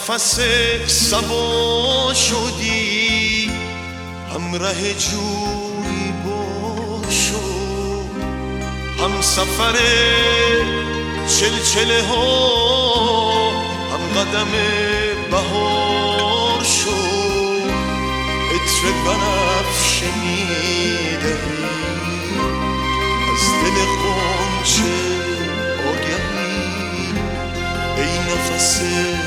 نفس صبا شدی، همراه جوی بار شو، هم سفر چلچله ها، هم قدم بهار شو. عطر بنفشه میدهی از دل غنچه آگهی، ای نفس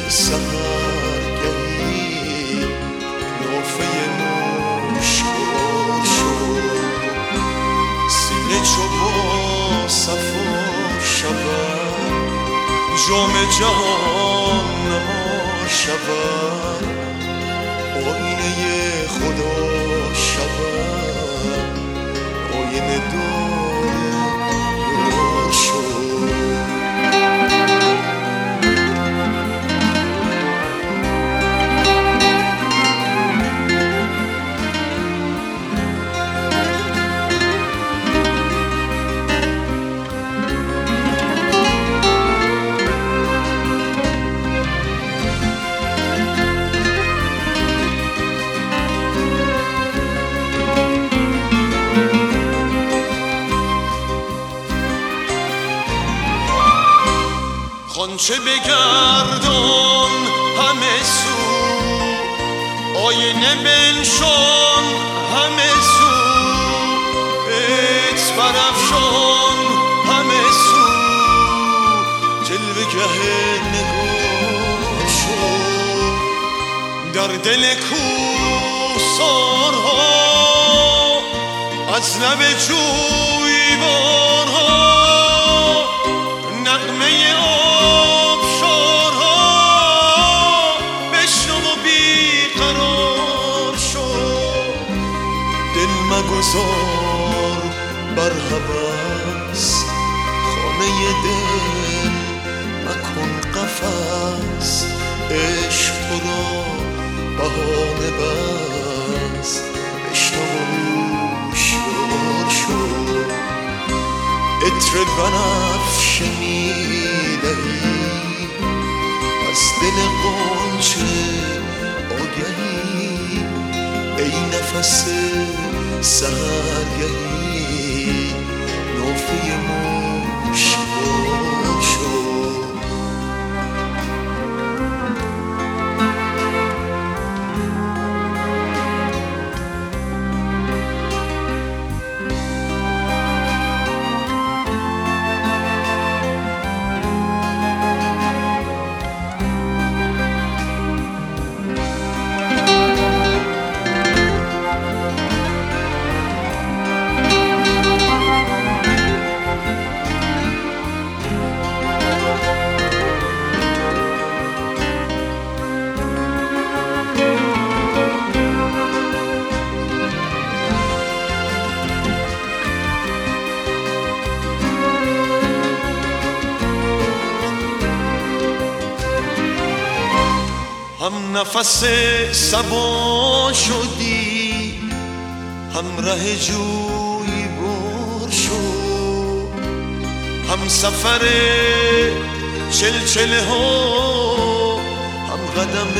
سحرگهی، نافه مشکبار شو. سینه چو با صفا شود، جام جهان نما شود، آینه خدا شود، آینه دور یار شو. خانچه بگردان همه سو، آینه بنشان همه سو، عطر برافشان همه سو، جلوه‌گه نگار شو. در دل کوهسارها از لب جویبارها، نغمه آبشارها بشنو و بیقرار شو. دل مگذار بر هوس، خانه دل مکن قفس، عشق تو را بهانه بس، بشنو و هوشیار شو. عطر بنفشه میدهی از دل غنچه آگهی، ای نفس سحرگهی، نافه مشکبار شو. هم نفس صبا شدی، همراه جوی بار شو، هم سفر چلچله ها، هم قدم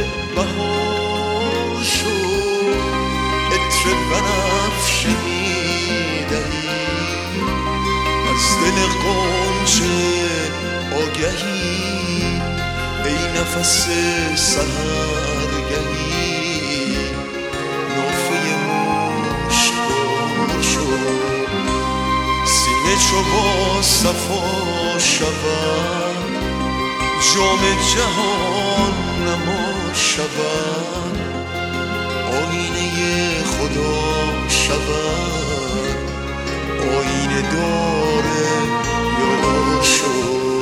بهار شو. عطر بنفشه میدهی از دل غنچه آگهی، ای نفس سحرگهی، نافه مشکبار شو. سینه چو با صفا شود، جام جهان نما شود، آینه خدا شود، آینه دار یار شو.